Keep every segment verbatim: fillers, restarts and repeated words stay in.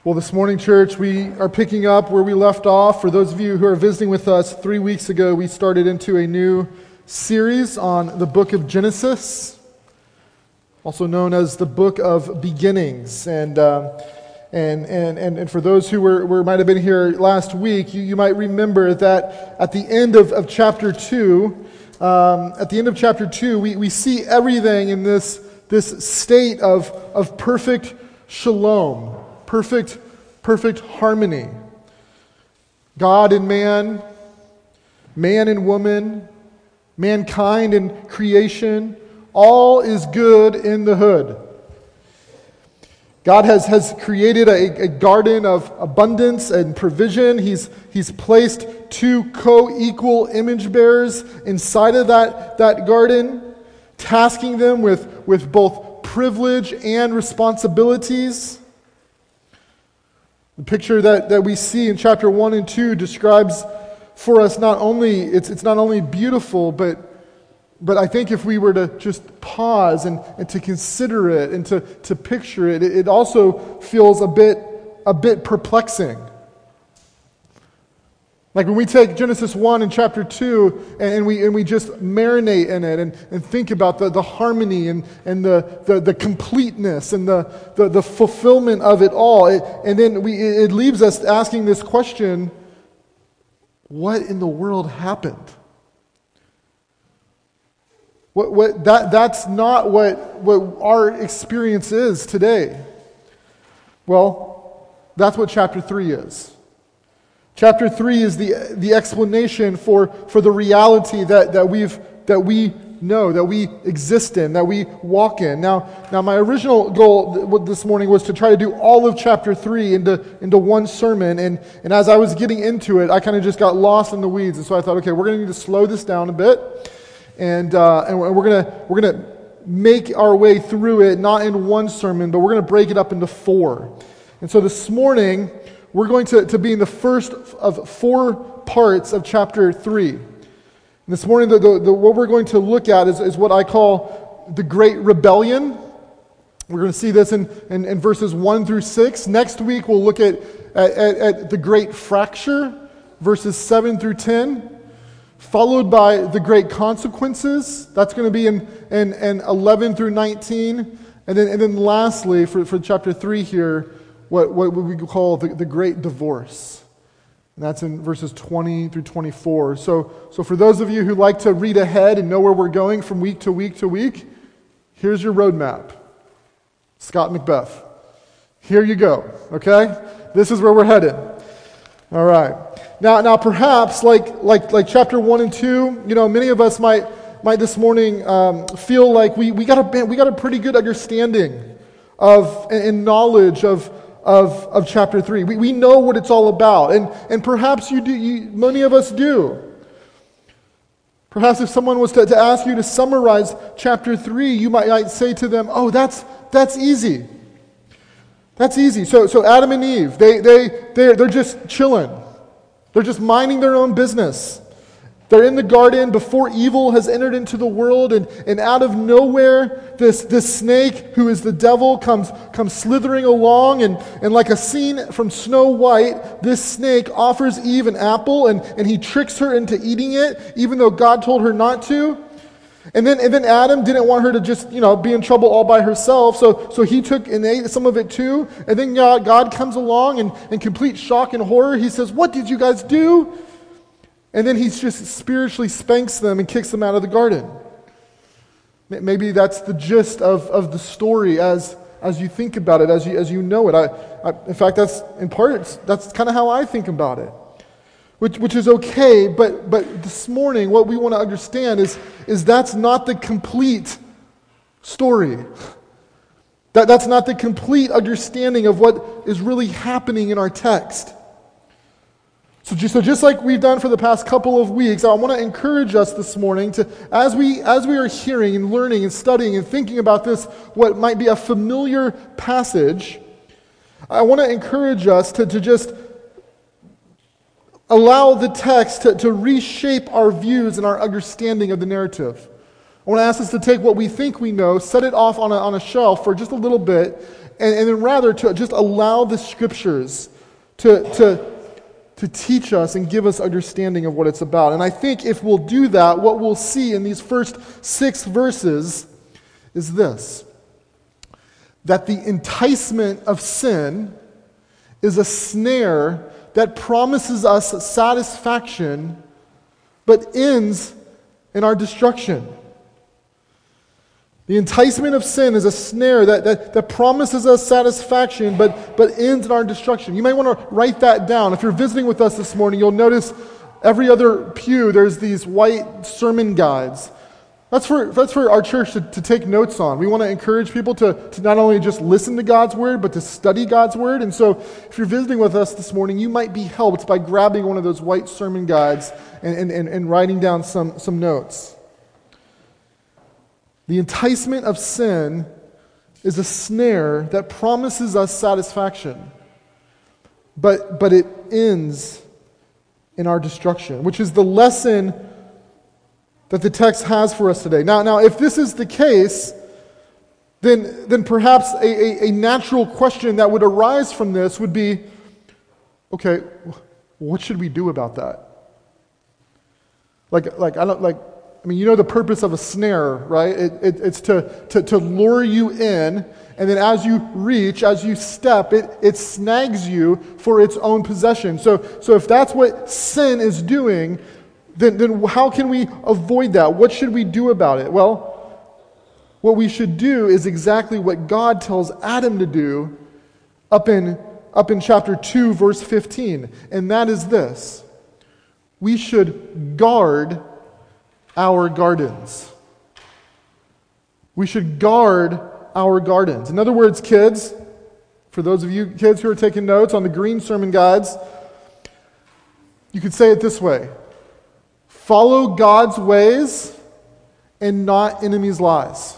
Well, this morning, church, we are picking up where we left off. For those of you who are visiting with us, three weeks ago, we started into a new series on the book of Genesis, also known as the book of beginnings. And uh, and, and and and for those who were, were might have been here last week, you, you might remember that at the end of, of chapter two, um, at the end of chapter two, we, we see everything in this this state of of perfect shalom. Perfect, perfect harmony. God and man, man and woman, mankind and creation, all is good in the hood. God has, has created a, a garden of abundance and provision. He's, he's placed two co-equal image bearers inside of that, that garden, tasking them with, with both privilege and responsibilities. The picture that, that we see in chapter one and two describes for us not only, it's it's not only beautiful, but but I think if we were to just pause and, and to consider it and to, to picture it, it also feels a bit a bit perplexing. Like when we take Genesis one and chapter two and, and we and we just marinate in it and, and think about the, the harmony and, and the, the, the completeness and the, the, the fulfillment of it all. It, and then we it leaves us asking this question, what in the world happened? What what that that's not what, what our experience is today. Well, that's what chapter three is. Chapter three is the the explanation for, for the reality that, that we've that we know, that we exist in, that we walk in. Now, now my original goal this morning was to try to do all of chapter three into, into one sermon, and, and as I was getting into it, I kind of just got lost in the weeds, and so I thought, okay, we're going to need to slow this down a bit, and uh, and we're gonna we're gonna make our way through it, not in one sermon, but we're going to break it up into four. And so this morning, we're going to, to be in the first of four parts of chapter three. And this morning, the, the, the, what we're going to look at is, is what I call the Great Rebellion. We're going to see this in, in, in verses one through six. Next week, we'll look at, at, at the Great Fracture, verses seven through ten, followed by the Great Consequences. That's going to be in, in, in eleven through nineteen. And then, and then lastly, for, for chapter three here, What, what we call the, the Great Divorce. And that's in verses twenty through twenty-four. So, so for those of you who like to read ahead and know where we're going from week to week to week, here's your roadmap. Scott Macbeth. Here you go, okay? This is where we're headed. All right. Now, now perhaps like like like chapter one and two, you know, many of us might might this morning um, feel like we we got a we got a pretty good understanding of and, and knowledge of. Of, of chapter three. We, we know what it's all about. And, and perhaps you do, you, many of us do. Perhaps if someone was to, to ask you to summarize chapter three, you might, might say to them, oh, that's that's easy. That's easy. So so Adam and Eve, they, they, they're, they're just chilling. They're just minding their own business. They're in the garden before evil has entered into the world, and, and out of nowhere, this, this snake, who is the devil, comes, comes slithering along, and, and like a scene from Snow White, this snake offers Eve an apple, and, and he tricks her into eating it, even though God told her not to. And then and then Adam didn't want her to just, you know, be in trouble all by herself, so so he took and ate some of it too. And then God, God comes along, and in complete shock and horror, he says, "What did you guys do?" And then he just spiritually spanks them and kicks them out of the garden. Maybe that's the gist of, of the story as as you think about it, as you as you know it. I, I in fact, that's in part that's kind of how I think about it, which which is okay. But but this morning, what we want to understand is is that's not the complete story. That that's not the complete understanding of what is really happening in our text. So just, so just like we've done for the past couple of weeks, I want to encourage us this morning to, as we as we are hearing and learning and studying and thinking about this, what might be a familiar passage, I want to encourage us to, to just allow the text to, to reshape our views and our understanding of the narrative. I want to ask us to take what we think we know, set it off on a, on a shelf for just a little bit, and, and then rather to just allow the Scriptures to, to, to teach us and give us understanding of what it's about. And I think if we'll do that, what we'll see in these first six verses is this: that the enticement of sin is a snare that promises us satisfaction but ends in our destruction. The enticement of sin is a snare that, that, that promises us satisfaction but, but ends in our destruction. You might want to write that down. If you're visiting with us this morning, you'll notice every other pew there's these white sermon guides. That's for, that's for our church to, to take notes on. We want to encourage people to, to not only just listen to God's Word, but to study God's Word. And so if you're visiting with us this morning, you might be helped by grabbing one of those white sermon guides and, and, and, and writing down some, some notes. The enticement of sin is a snare that promises us satisfaction, but, but it ends in our destruction, which is the lesson that the text has for us today. Now, now, if this is the case, then, then perhaps a, a, a natural question that would arise from this would be, okay, what should we do about that? Like, like I don't like. I mean, you know the purpose of a snare, right? It, it, it's to, to, to lure you in, and then as you reach, as you step, it, it snags you for its own possession. So, so if that's what sin is doing, then, then how can we avoid that? What should we do about it? Well, what we should do is exactly what God tells Adam to do up in, up in chapter two, verse fifteen, and that is this: we should guard our gardens. We should guard our gardens. In other words, kids, for those of you kids who are taking notes on the green sermon guides, you could say it this way: follow God's ways and not enemies' lies.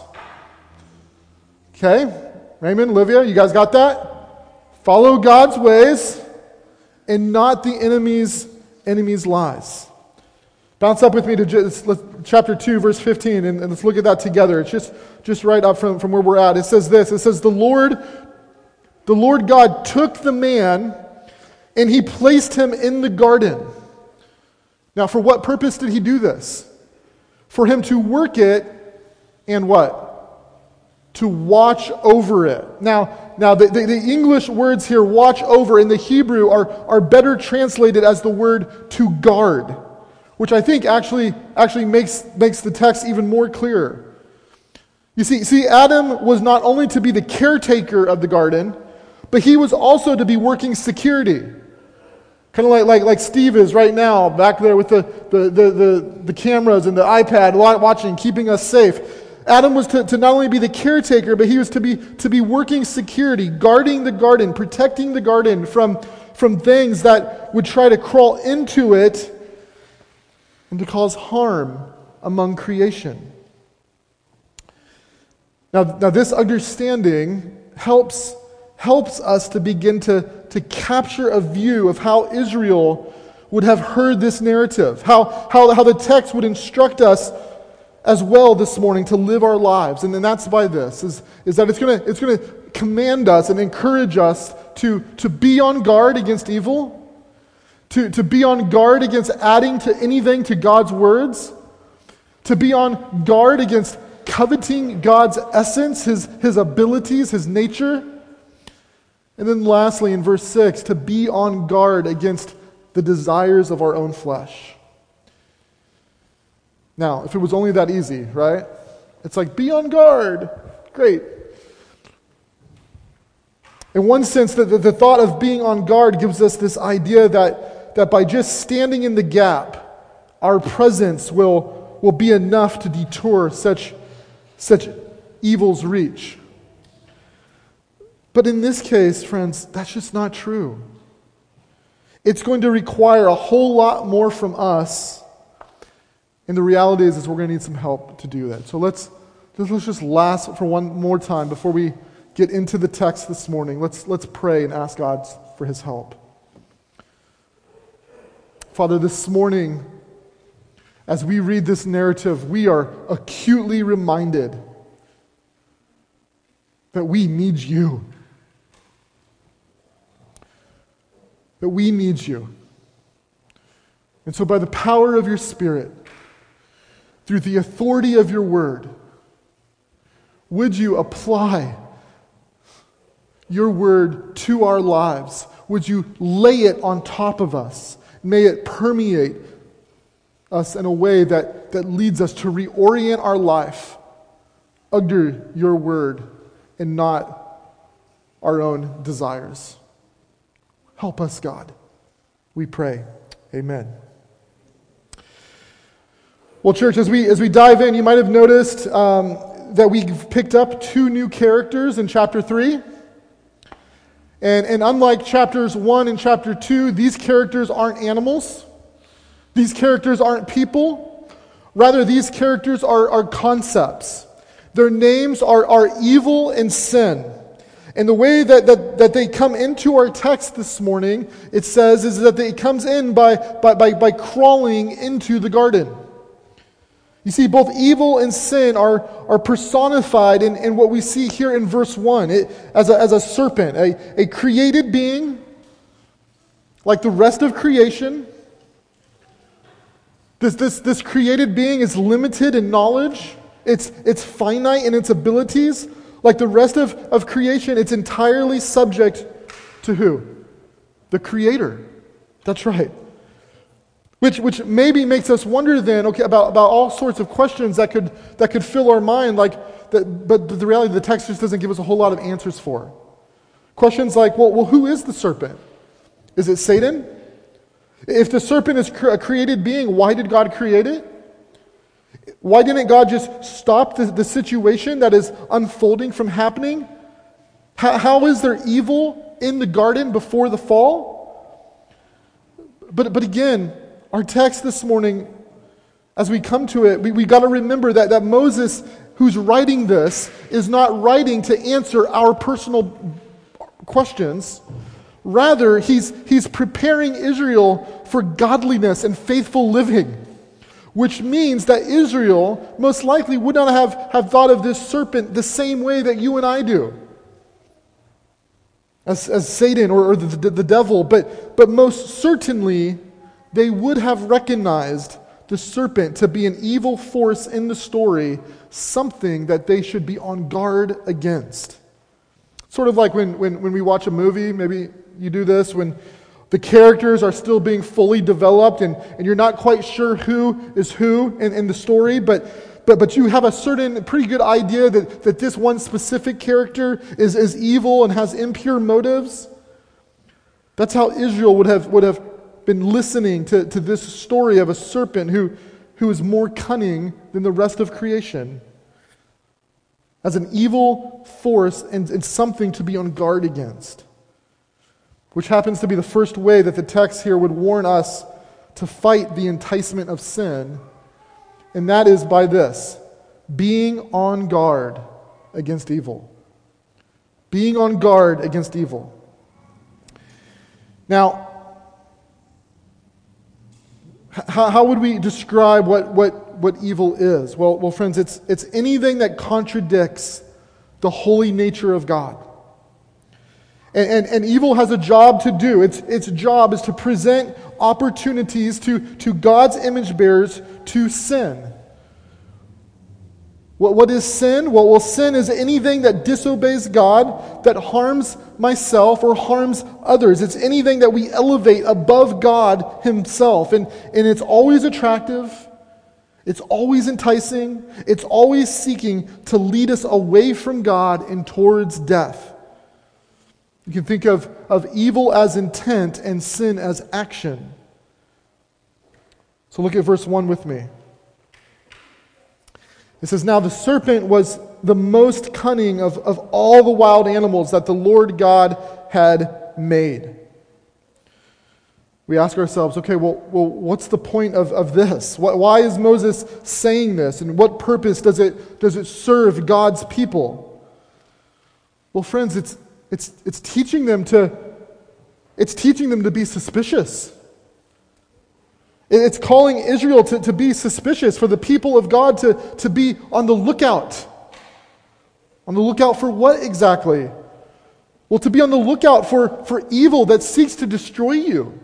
Okay? Raymond, Olivia, you guys got that? Follow God's ways and not the enemy's enemy's lies. Bounce up with me to just, let's, chapter two, verse fifteen, and, and let's look at that together. It's just, just right up from, from where we're at. It says this, it says, the Lord, the Lord God took the man and he placed him in the garden. Now, for what purpose did he do this? For him to work it and what? To watch over it. Now, now the, the, the English words here, watch over, in the Hebrew are, are better translated as the word to guard, which I think actually actually makes makes the text even more clear. You see, see, Adam was not only to be the caretaker of the garden, but he was also to be working security. Kind of like, like, like Steve is right now, back there with the, the, the, the, the cameras and the iPad watching, keeping us safe. Adam was to, to not only be the caretaker, but he was to be to be working security, guarding the garden, protecting the garden from, from things that would try to crawl into it and to cause harm among creation. Now, now this understanding helps, helps us to begin to, to capture a view of how Israel would have heard this narrative, how, how, how the text would instruct us as well this morning to live our lives. And then that's by this, is, is that it's going to it's going to command us and encourage us to, to be on guard against evil, To, to be on guard against adding to anything to God's words, to be on guard against coveting God's essence, his, his abilities, his nature. And then lastly, in verse six, to be on guard against the desires of our own flesh. Now, if it was only that easy, right? It's like, be on guard. Great. In one sense, the, the, the thought of being on guard gives us this idea that that by just standing in the gap, our presence will, will be enough to detour such, such evil's reach. But in this case, friends, that's just not true. It's going to require a whole lot more from us, and the reality is, is we're going to need some help to do that. So let's, let's just last for one more time before we get into the text this morning. Let's, let's pray and ask God for his help. Father, this morning, as we read this narrative, we are acutely reminded that we need you. That we need you. And so by the power of your Spirit, through the authority of your word, would you apply your word to our lives? Would you lay it on top of us? May it permeate us in a way that, that leads us to reorient our life under your word and not our own desires. Help us, God. We pray. Amen. Well, church, as we as we dive in, you might have noticed um, that we've picked up two new characters in chapter three. And, and unlike chapters one and chapter two, these characters aren't animals. These characters aren't people. Rather, these characters are, are concepts. Their names are, are evil and sin. And the way that, that, that they come into our text this morning, it says, is that it comes in by, by, by, by crawling into the garden. You see, both evil and sin are, are personified in, in what we see here in verse one. It, as, a, as a serpent, a, a created being, like the rest of creation. This, this, this created being is limited in knowledge. It's, it's finite in its abilities. Like the rest of, of creation, it's entirely subject to who? The Creator. That's right. Which, which maybe makes us wonder then, okay, about, about all sorts of questions that could that could fill our mind, like that, but the reality the text just doesn't give us a whole lot of answers for. Questions like, well, well, who is the serpent? Is it Satan? If the serpent is a created being, why did God create it? Why didn't God just stop the, the situation that is unfolding from happening? How, how is there evil in the garden before the fall? But but again, our text this morning, as we come to it, we, we got to remember that, that Moses, who's writing this, is not writing to answer our personal questions. Rather, he's, he's preparing Israel for godliness and faithful living, which means that Israel most likely would not have, have thought of this serpent the same way that you and I do, as, as Satan or, or the, the, the devil, but, but most certainly they would have recognized the serpent to be an evil force in the story, something that they should be on guard against. Sort of like when, when, when we watch a movie, maybe you do this, when the characters are still being fully developed and, and you're not quite sure who is who in, in the story, but, but but you have a certain pretty good idea that, that this one specific character is, is evil and has impure motives. That's how Israel would have would have been listening to, to this story of a serpent who, who is more cunning than the rest of creation, as an evil force and, and something to be on guard against, which happens to be the first way that the text here would warn us to fight the enticement of sin, and that is by this: being on guard against evil. Being on guard against evil. Now, how, how would we describe what, what, what evil is? Well, well, friends, it's, it's anything that contradicts the holy nature of God. And, and, and evil has a job to do. Its, its job is to present opportunities to, to God's image bearers to sin. What, what is sin? Well, well, sin is anything that disobeys God, that harms myself or harms others. It's anything that we elevate above God Himself. And, and it's always attractive. It's always enticing. It's always seeking to lead us away from God and towards death. You can think of, of evil as intent and sin as action. So look at verse one with me. It says, "Now the serpent was the most cunning of, of all the wild animals that the Lord God had made." We ask ourselves, okay, well, well what's the point of, of this? Why is Moses saying this? And what purpose does it, does it serve God's people? Well, friends, it's It's, it's teaching them to, it's teaching them to be suspicious. It's calling Israel to, to be suspicious, for the people of God to, to be on the lookout. On the lookout for what exactly? Well, to be on the lookout for, for evil that seeks to destroy you.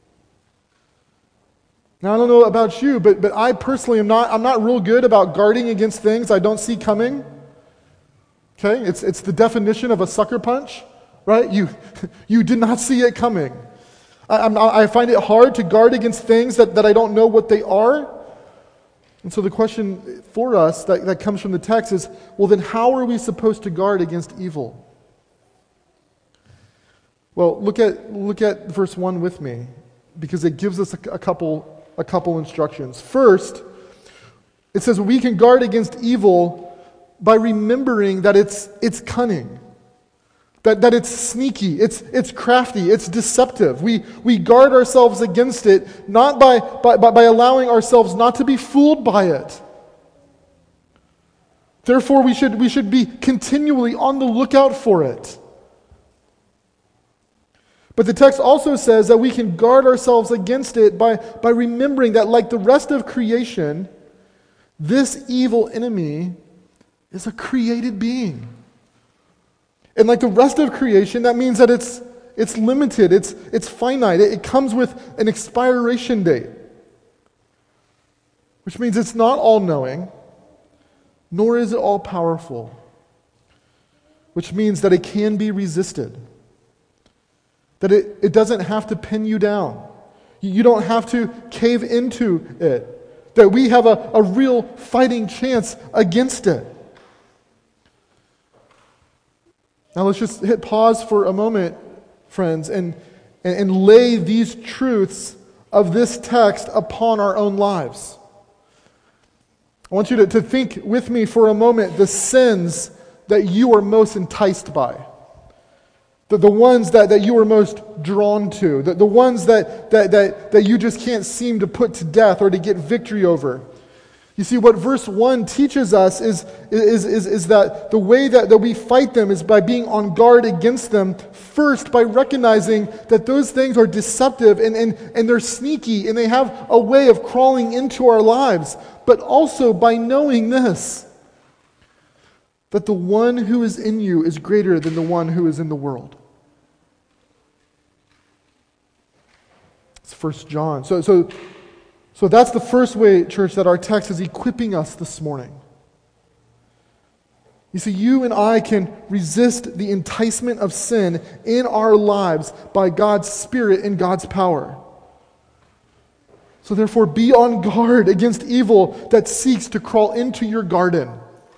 Now, I don't know about you, but, but I personally am not, I'm not real good about guarding against things I don't see coming. Okay? It's, it's the definition of a sucker punch, right? You, you did not see it coming. I, I'm, I find it hard to guard against things that, that I don't know what they are. And so the question for us that, that comes from the text is, well, then how are we supposed to guard against evil? Well, look at look at verse one with me, because it gives us a, a couple a couple instructions. First, it says we can guard against evil by remembering that it's it's cunning. That, that it's sneaky, it's it's crafty, it's deceptive. We we guard ourselves against it, not by, by, by allowing ourselves not to be fooled by it. Therefore, we should we should be continually on the lookout for it. But the text also says that we can guard ourselves against it by, by remembering that, like the rest of creation, this evil enemy is a created being. And like the rest of creation, that means that it's it's limited, it's it's finite, it, it comes with an expiration date. Which means it's not all-knowing, nor is it all-powerful. Which means that it can be resisted. That it, it doesn't have to pin you down. You don't have to cave into it. That we have a, a real fighting chance against it. Now let's just hit pause for a moment, friends, and, and, and lay these truths of this text upon our own lives. I want you to, to think with me for a moment the sins that you are most enticed by. The, the ones that, that you are most drawn to. The, the ones that, that, that, that you just can't seem to put to death or to get victory over. You see, what verse one teaches us is, is, is, is that the way that, that we fight them is by being on guard against them, first by recognizing that those things are deceptive and, and, and they're sneaky and they have a way of crawling into our lives, but also by knowing this, that the one who is in you is greater than the one who is in the world. It's First John. So, so, so that's the first way, church, that our text is equipping us this morning. You see, you and I can resist the enticement of sin in our lives by God's Spirit and God's power. So therefore, be on guard against evil that seeks to crawl into your garden.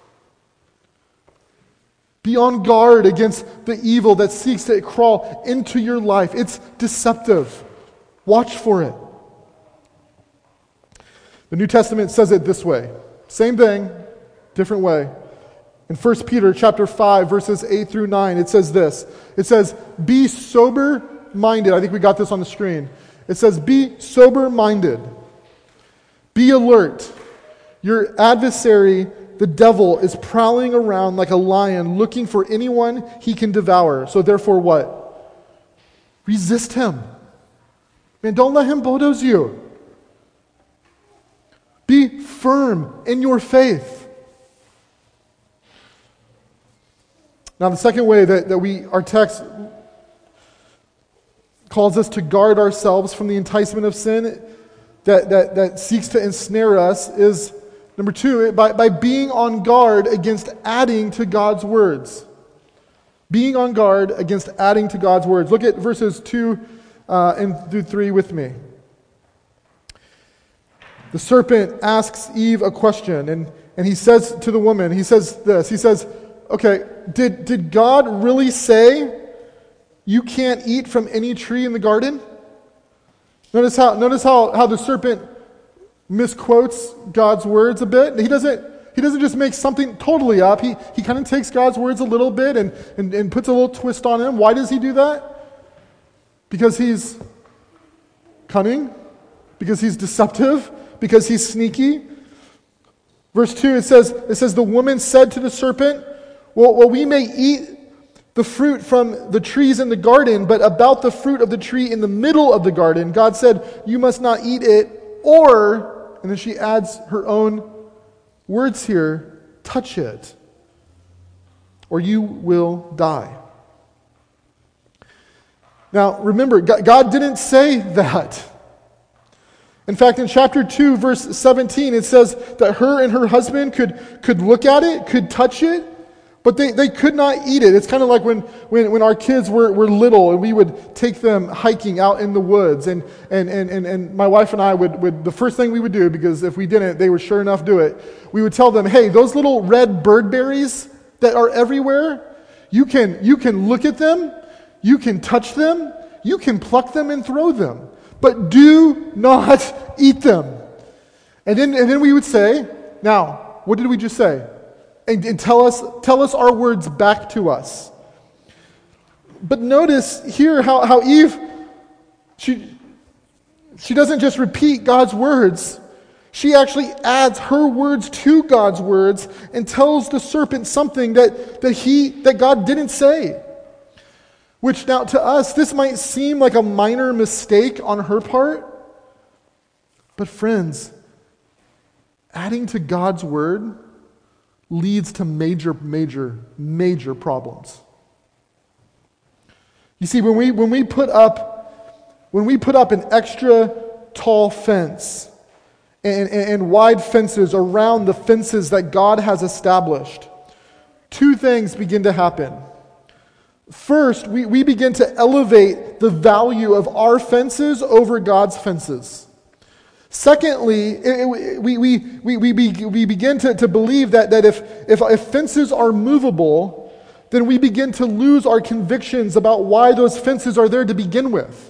Be on guard against the evil that seeks to crawl into your life. It's deceptive. Watch for it. The New Testament says it this way. Same thing, different way. In First Peter chapter five, verses eight through nine, it says this. It says, be sober-minded. I think we got this on the screen. It says, be sober-minded. Be alert. Your adversary, the devil, is prowling around like a lion looking for anyone he can devour. So therefore what? Resist him. Man, don't let him bulldoze you. Be firm in your faith. Now the second way that, that we our text calls us to guard ourselves from the enticement of sin that, that, that seeks to ensnare us is, number two, by, by being on guard against adding to God's words. Being on guard against adding to God's words. Look at verses two uh, and through three with me. The serpent asks Eve a question, and, and he says to the woman, he says this, he says, okay, did, did God really say you can't eat from any tree in the garden? Notice how notice how, how the serpent misquotes God's words a bit. He doesn't he doesn't just make something totally up. He he kind of takes God's words a little bit and, and, and puts a little twist on them. Why does he do that? Because he's cunning, because he's deceptive, because he's sneaky. Verse two, it says, it says, the woman said to the serpent, well, well, we may eat the fruit from the trees in the garden, but about the fruit of the tree in the middle of the garden, God said, you must not eat it or, and then she adds her own words here, touch it, or you will die. Now, remember, God didn't say that. In fact, in chapter two, verse seventeen, it says that her and her husband could, could look at it, could touch it, but they, they could not eat it. It's kind of like when, when, when our kids were, were little and we would take them hiking out in the woods. And, and, and, and, and my wife and I would, would, the first thing we would do, because if we didn't, they would sure enough do it, we would tell them, hey, those little red bird berries that are everywhere, you can, you can look at them, you can touch them, you can pluck them and throw them, but do not eat them. And then, and then we would say, now, what did we just say? And, and tell us, tell us our words back to us. But notice here how, how Eve, she, she doesn't just repeat God's words. She actually adds her words to God's words and tells the serpent something that, that he that God didn't say. Which now to us, this might seem like a minor mistake on her part. But friends, adding to God's word leads to major, major, major problems. You see, when we when we put up when we put up an extra tall fence and, and, and wide fences around the fences that God has established, two things begin to happen. First, we, we begin to elevate the value of our fences over God's fences. Secondly, it, it, we, we, we, we, be, we begin to, to believe that, that if, if, if fences are movable, then we begin to lose our convictions about why those fences are there to begin with.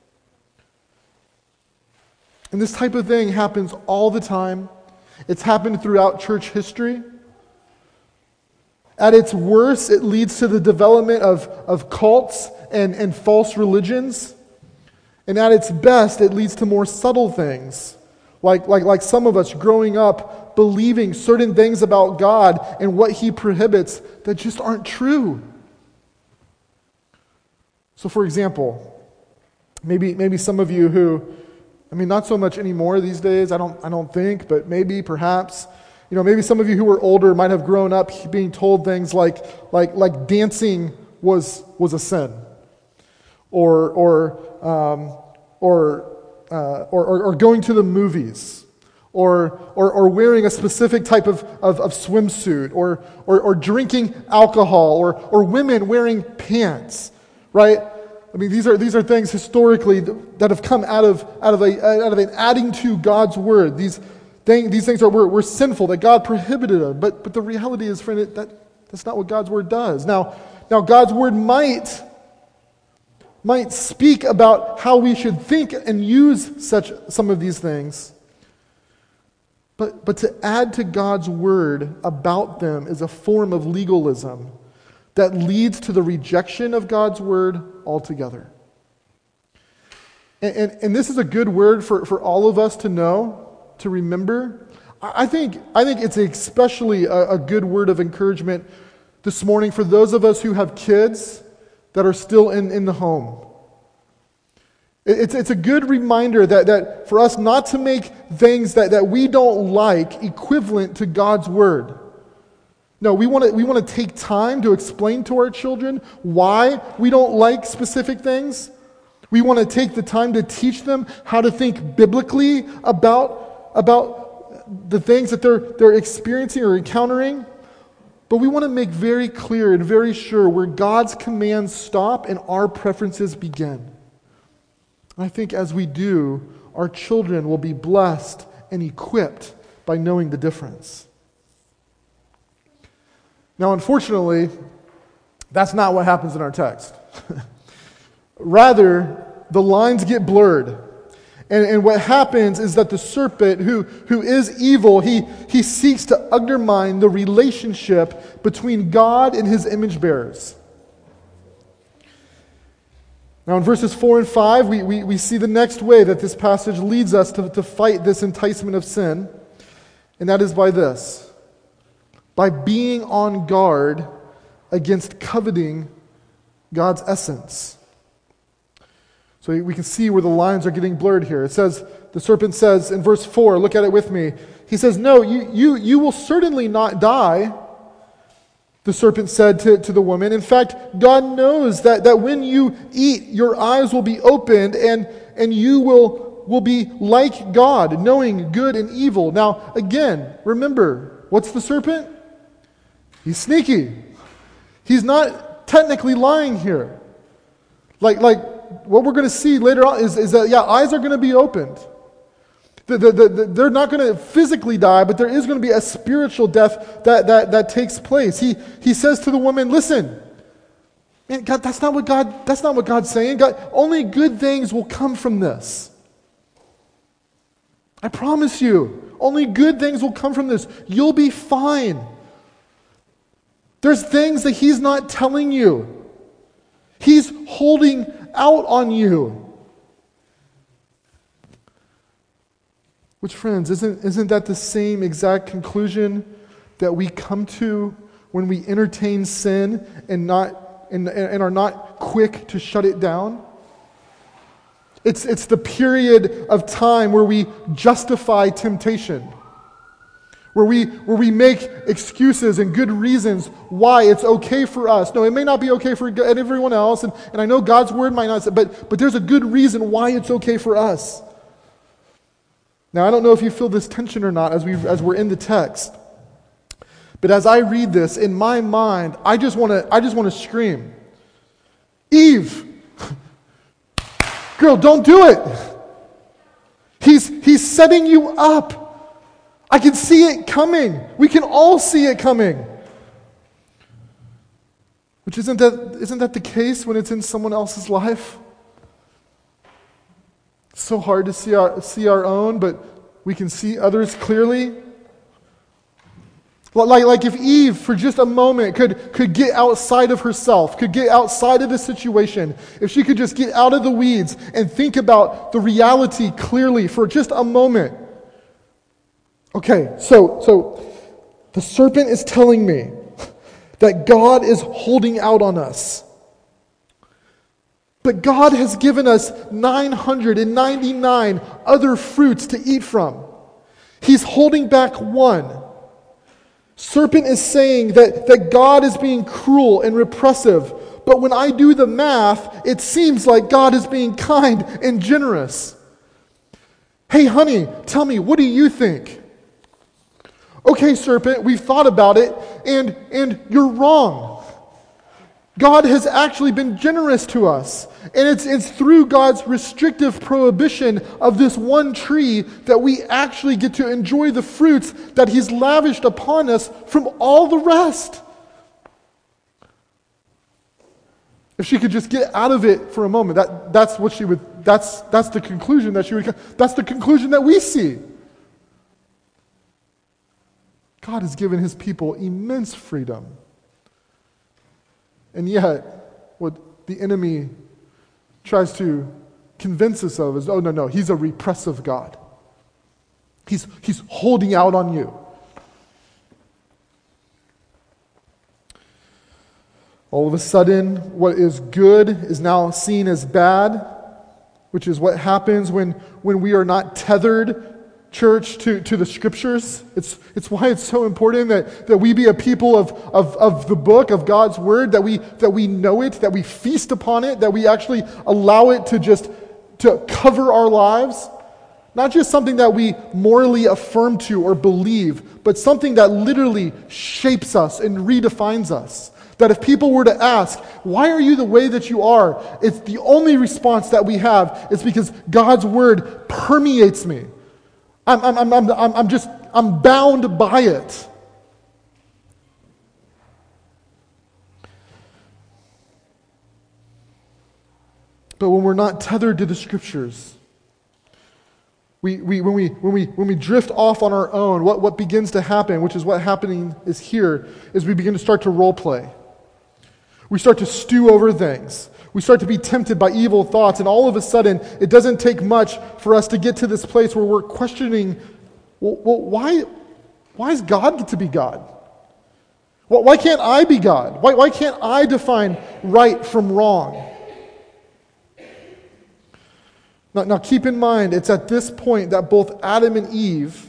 And this type of thing happens all the time. It's happened throughout church history. At its worst, it leads to the development of, of cults and, and false religions. And at its best, it leads to more subtle things, like, like, like some of us growing up believing certain things about God and what He prohibits that just aren't true. So for example, maybe, maybe some of you who, I mean, not so much anymore these days, I don't, I don't think, but maybe, perhaps, you know, maybe some of you who were older might have grown up being told things like, like, like dancing was, was a sin. Or, or, um, or, uh, or, or, or going to the movies, or, or, or wearing a specific type of, of, of swimsuit, or, or, or drinking alcohol, or, or women wearing pants, right? I mean, these are these are things historically that have come out of out of a out of an adding to God's word. These things these things are were, were sinful that God prohibited them. But but the reality is, friend, that that's not what God's word does. Now now God's word might. might speak about how we should think and use such some of these things. But, but to add to God's word about them is a form of legalism that leads to the rejection of God's word altogether. And, and, and this is a good word for, for all of us to know, to remember. I think, I think it's especially a, a good word of encouragement this morning for those of us who have kids that are still in, in the home. It's, it's a good reminder that, that for us not to make things that, that we don't like equivalent to God's word. No, we want to we want to take time to explain to our children why we don't like specific things. We want to take the time to teach them how to think biblically about, about the things that they're, they're experiencing or encountering. But we want to make very clear and very sure where God's commands stop and our preferences begin. And I think as we do, our children will be blessed and equipped by knowing the difference. Now, unfortunately, that's not what happens in our text. Rather, the lines get blurred. And, and what happens is that the serpent, who, who is evil, he, he seeks to undermine the relationship between God and his image bearers. Now in verses four and five, we, we, we see the next way that this passage leads us to, to fight this enticement of sin. And that is by this. By being on guard against coveting God's essence. So we can see where the lines are getting blurred here. It says, the serpent says in verse four, look at it with me. He says, no, you, you, you will certainly not die, the serpent said to, to the woman. In fact, God knows that, that when you eat, your eyes will be opened and, and you will, will be like God, knowing good and evil. Now, again, remember, what's the serpent? He's sneaky. He's not technically lying here. Like, like what we're going to see later on is, is that, yeah, eyes are going to be opened. The, the, the, the, they're not going to physically die, but there is going to be a spiritual death that, that, that takes place. He, he says to the woman, listen, man, God, that's not what God, that's not what God's saying. God, only good things will come from this. I promise you, only good things will come from this. You'll be fine. There's things that He's not telling you. He's holding out on you. Which, friends, isn't, isn't that the same exact conclusion that we come to when we entertain sin and not and, and are not quick to shut it down? It's, it's the period of time where we justify temptation, where we, where we make excuses and good reasons why it's okay for us. No, it may not be okay for everyone else, and, and I know God's word might not say, but, but there's a good reason why it's okay for us. Now, I don't know if you feel this tension or not as we as we're in the text, but as I read this, in my mind, I just want to I just want to scream, Eve, girl, don't do it. He's he's setting you up. I can see it coming. We can all see it coming. Which isn't that isn't that the case when it's in someone else's life? It's so hard to see our see our own, but we can see others clearly. Like, like if Eve, for just a moment, could, could get outside of herself, could get outside of the situation, if she could just get out of the weeds and think about the reality clearly for just a moment. Okay, so so the serpent is telling me that God is holding out on us. But God has given us nine hundred ninety-nine other fruits to eat from. He's holding back one. Serpent is saying that, that God is being cruel and repressive. But when I do the math, it seems like God is being kind and generous. Hey, honey, tell me, what do you think? Okay, serpent, we've thought about it, and, and you're wrong. God has actually been generous to us. And it's, it's through God's restrictive prohibition of this one tree that we actually get to enjoy the fruits that He's lavished upon us from all the rest. If she could just get out of it for a moment, that, that's what she would, that's, that's the conclusion that she would, that's the conclusion that we see. God has given His people immense freedom. And yet, what the enemy tries to convince us of is, oh, no, no, He's a repressive God. He's, he's holding out on you. All of a sudden, what is good is now seen as bad, which is what happens when, when we are not tethered, church, to, to the Scriptures. It's, it's why it's so important that, that we be a people of, of, of the book, of God's Word, that we, that we know it, that we feast upon it, that we actually allow it to just to cover our lives. Not just something that we morally affirm to or believe, but something that literally shapes us and redefines us. That if people were to ask, why are you the way that you are? It's the only response that we have is because God's Word permeates me. I'm, I'm, I'm, I'm, I'm just, I'm bound by it. But when we're not tethered to the Scriptures, we, we, when, we, when, we, when we drift off on our own, what, what begins to happen, which is what happening is here, is we begin to start to role play. We start to stew over things. We start to be tempted by evil thoughts, and all of a sudden, it doesn't take much for us to get to this place where we're questioning, well, well why, why is God get to be God? Well, why can't I be God? Why, why can't I define right from wrong? Now, now keep in mind, it's at this point that both Adam and Eve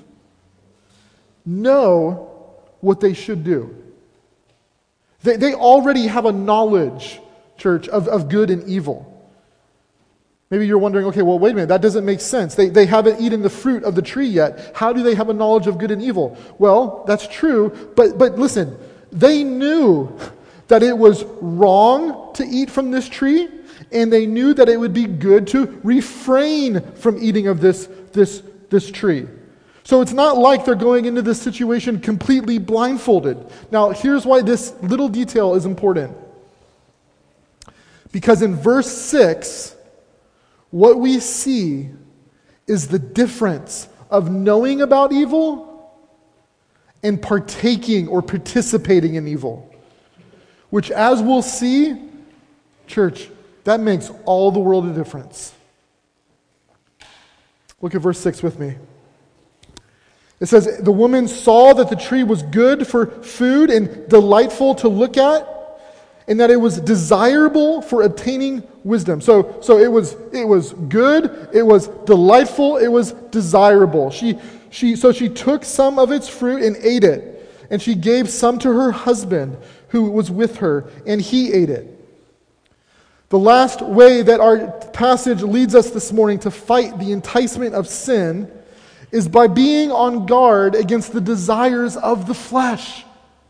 know what they should do. They, they already have a knowledge, church, of, of good and evil. Maybe you're wondering, okay, well, wait a minute, that doesn't make sense. They, they haven't eaten the fruit of the tree yet. How do they have a knowledge of good and evil? Well, that's true, but, but listen, they knew that it was wrong to eat from this tree, and they knew that it would be good to refrain from eating of this, this, this tree. So it's not like they're going into this situation completely blindfolded. Now, here's why this little detail is important. Because in verse six, what we see is the difference of knowing about evil and partaking or participating in evil. Which, as we'll see, church, that makes all the world of difference. Look at verse six with me. It says, the woman saw that the tree was good for food and delightful to look at, and that it was desirable for obtaining wisdom. So, so it was it was good, it was delightful, it was desirable. She she so she took some of its fruit and ate it, and she gave some to her husband who was with her, and he ate it. The last way that our passage leads us this morning to fight the enticement of sin is by being on guard against the desires of the flesh.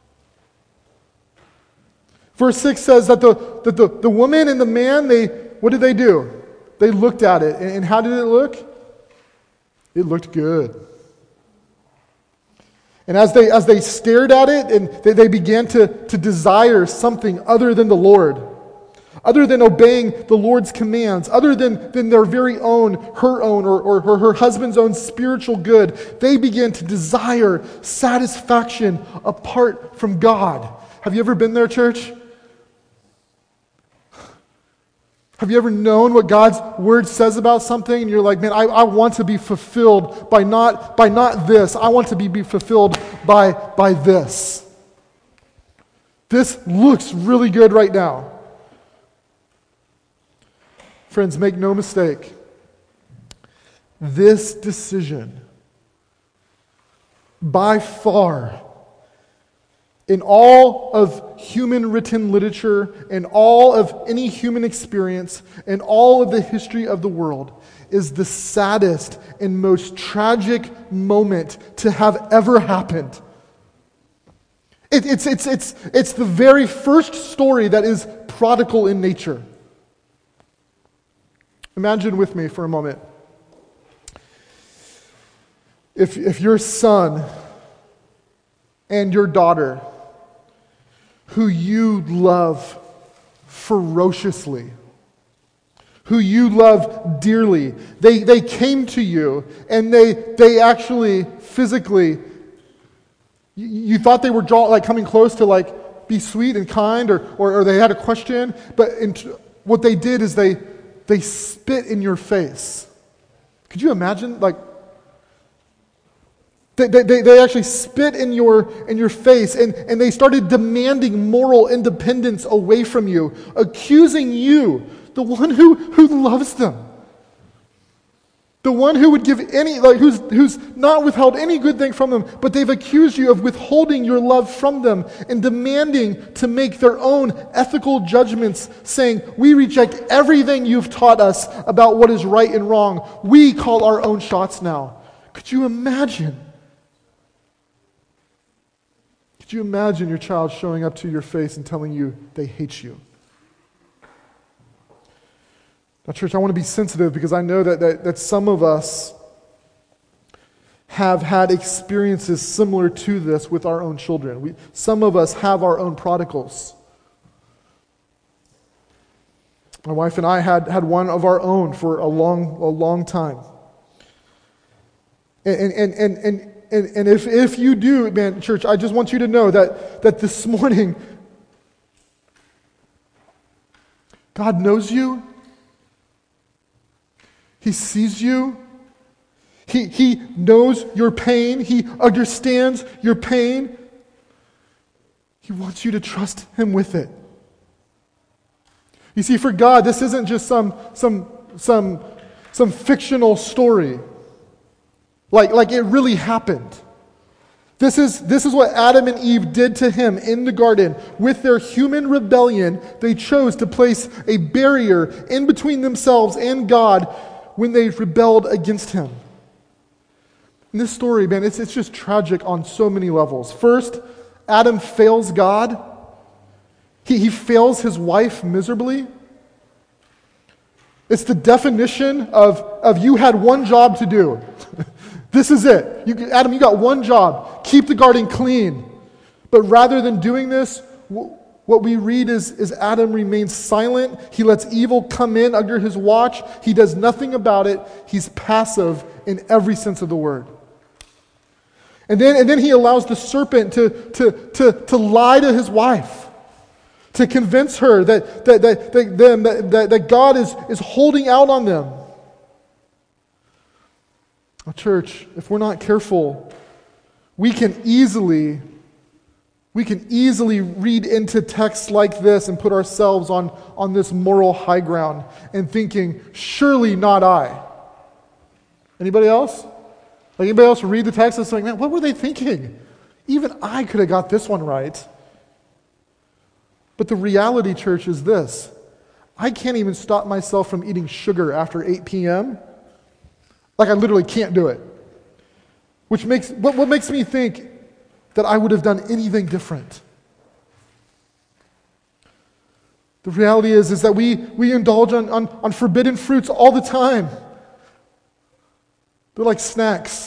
Verse six says that the, that the, the woman and the man, they what did they do? They looked at it. And how did it look? It looked good. And as they as they stared at it, and they, they began to, to desire something other than the Lord, other than obeying the Lord's commands, other than, than their very own, her own, or, or her, her husband's own spiritual good, they began to desire satisfaction apart from God. Have you ever been there, church? Have you ever known what God's word says about something and you're like, man, I, I want to be fulfilled by not by not this. I want to be, be fulfilled by, by this. This looks really good right now. Friends, make no mistake. This decision, by far, in all of human written literature, in all of any human experience, in all of the history of the world, is the saddest and most tragic moment to have ever happened. It, it's, it's, it's, it's the very first story that is prodigal in nature. Imagine with me for a moment. If, if your son and your daughter, who you love ferociously, who you love dearly, they, they came to you and they they actually physically, you, you thought they were draw, like coming close to like be sweet and kind, or or, or they had a question, but in, what they did is they they spit in your face. Could you imagine, like, They, they, they actually spit in your, in your face, and, and they started demanding moral independence away from you, accusing you, the one who, who loves them, the one who would give any, like who's, who's not withheld any good thing from them, but they've accused you of withholding your love from them and demanding to make their own ethical judgments, saying, we reject everything you've taught us about what is right and wrong. We call our own shots now. Could you imagine? Could you imagine your child showing up to your face and telling you they hate you? Now, church, I want to be sensitive because I know that, that, that some of us have had experiences similar to this with our own children. We, some of us have our own prodigals. My wife and I had, had one of our own for a long, a long time. And, and, and, and, and, and if, if you do, man, church, I just want you to know that, that this morning, God knows you. He sees you. He, he knows your pain. He understands your pain. He wants you to trust Him with it. You see, for God, this isn't just some, some, some some fictional story. Like, like it really happened. This is, this is what Adam and Eve did to him in the garden. With their human rebellion, they chose to place a barrier in between themselves and God when they rebelled against him. And this story, man, it's, it's just tragic on so many levels. First, Adam fails God. He, he fails his wife miserably. It's the definition of, of you had one job to do. This is it. You, Adam, you got one job. Keep the garden clean. But rather than doing this, w- what we read is, is Adam remains silent. He lets evil come in under his watch. He does nothing about it. He's passive in every sense of the word. And then, and then he allows the serpent to, to, to, to lie to his wife, to convince her that, that, that, that, them, that, that, that God is, is holding out on them. Well, church, if we're not careful, we can easily, we can easily read into texts like this and put ourselves on, on this moral high ground and thinking, surely not I. Anybody else? Like anybody else read the text and say, man, what were they thinking? Even I could have got this one right. But the reality, church, is this. I can't even stop myself from eating sugar after eight p.m. Like I literally can't do it. Which makes, what, what makes me think that I would have done anything different? The reality is, is that we, we indulge on, on, on forbidden fruits all the time. They're like snacks.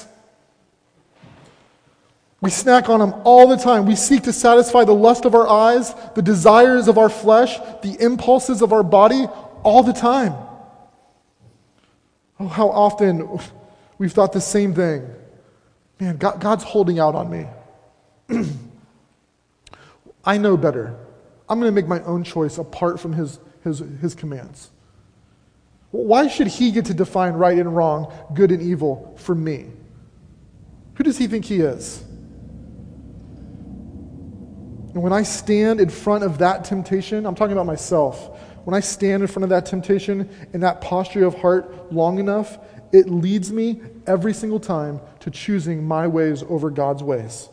We snack on them all the time. We seek to satisfy the lust of our eyes, the desires of our flesh, the impulses of our body all the time. Oh, how often we've thought the same thing. Man, God, God's holding out on me. I know better. I'm going to make my own choice apart from his, his, his commands. Why should he get to define right and wrong, good and evil for me? Who does he think he is? And when I stand in front of that temptation, I'm talking about myself. When I stand in front of that temptation in that posture of heart long enough, it leads me every single time to choosing my ways over God's ways.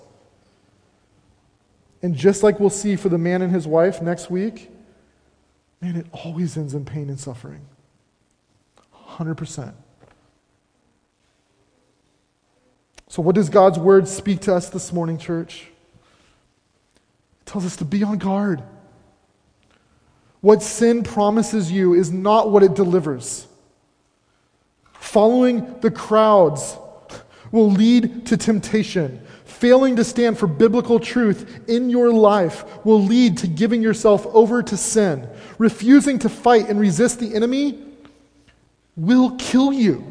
And just like we'll see for the man and his wife next week, man, it always ends in pain and suffering. one hundred percent. So what does God's word speak to us this morning, church? It tells us to be on guard. What sin promises you is not what it delivers. Following the crowds will lead to temptation. Failing to stand for biblical truth in your life will lead to giving yourself over to sin. Refusing to fight and resist the enemy will kill you.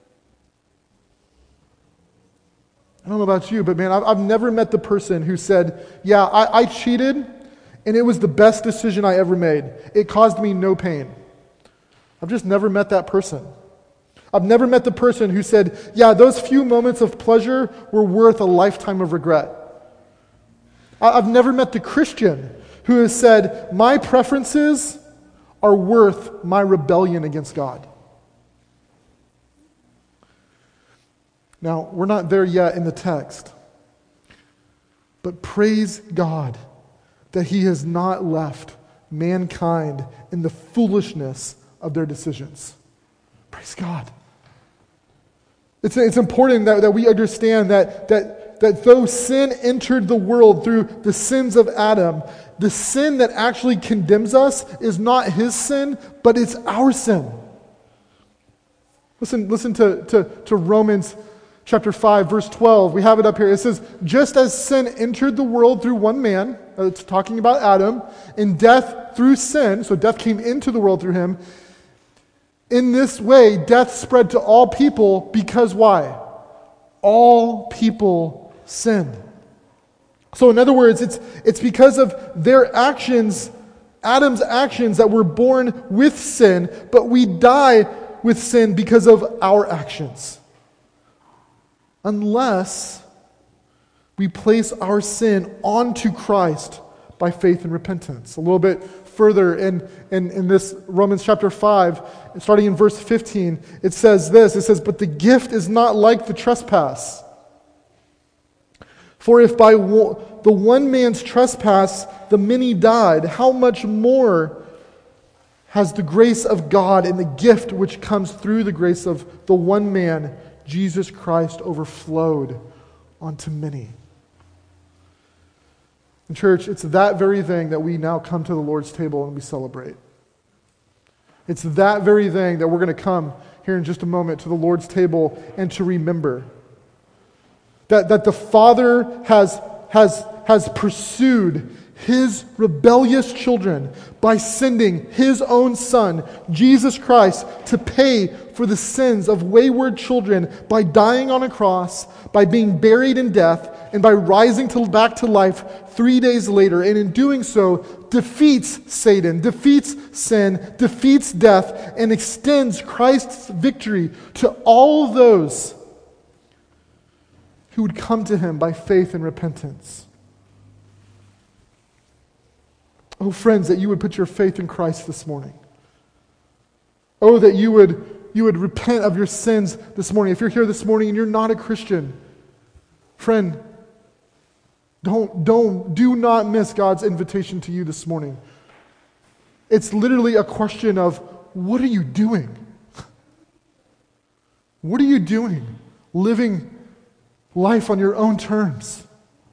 I don't know about you, but man, I've, I've never met the person who said, yeah, I, I cheated, and it was the best decision I ever made. It caused me no pain. I've just never met that person. I've never met the person who said, yeah, those few moments of pleasure were worth a lifetime of regret. I've never met the Christian who has said, my preferences are worth my rebellion against God. Now, we're not there yet in the text, but praise God that he has not left mankind in the foolishness of their decisions. Praise God. It's, it's important that, that we understand that, that, that though sin entered the world through the sins of Adam, the sin that actually condemns us is not his sin, but it's our sin. Listen, listen to, to, to Romans chapter five, verse twelve. We have it up here. It says, just as sin entered the world through one man, it's talking about Adam, and death through sin, so death came into the world through him, in this way death spread to all people because why? All people sinned. So in other words, it's, it's because of their actions, Adam's actions, that we're born with sin, but we die with sin because of our actions. Unless we place our sin onto Christ by faith and repentance. A little bit further in, in, in this Romans chapter five, starting in verse fifteen, it says this, it says, "But the gift is not like the trespass. For if by wo- the one man's trespass the many died, how much more has the grace of God and the gift which comes through the grace of the one man, Jesus Christ, overflowed onto many?" And church, it's that very thing that we now come to the Lord's table and we celebrate. It's that very thing that we're going to come here in just a moment to the Lord's table and to remember. That, that the Father has, has, has pursued His rebellious children by sending His own Son, Jesus Christ, to pay for the sins of wayward children by dying on a cross, by being buried in death, and by rising to, back to life three days later. And in doing so, defeats Satan, defeats sin, defeats death, and extends Christ's victory to all of those who would come to Him by faith and repentance. Oh, friends, that you would put your faith in Christ this morning. Oh, that you would, you would repent of your sins this morning. If you're here this morning and you're not a Christian, friend, don't, don't, do not miss God's invitation to you this morning. It's literally a question of, what are you doing? What are you doing? Living life on your own terms.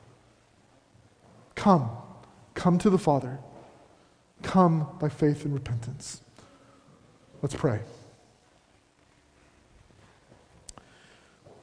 Come. Come to the Father. Come by faith and repentance. Let's pray.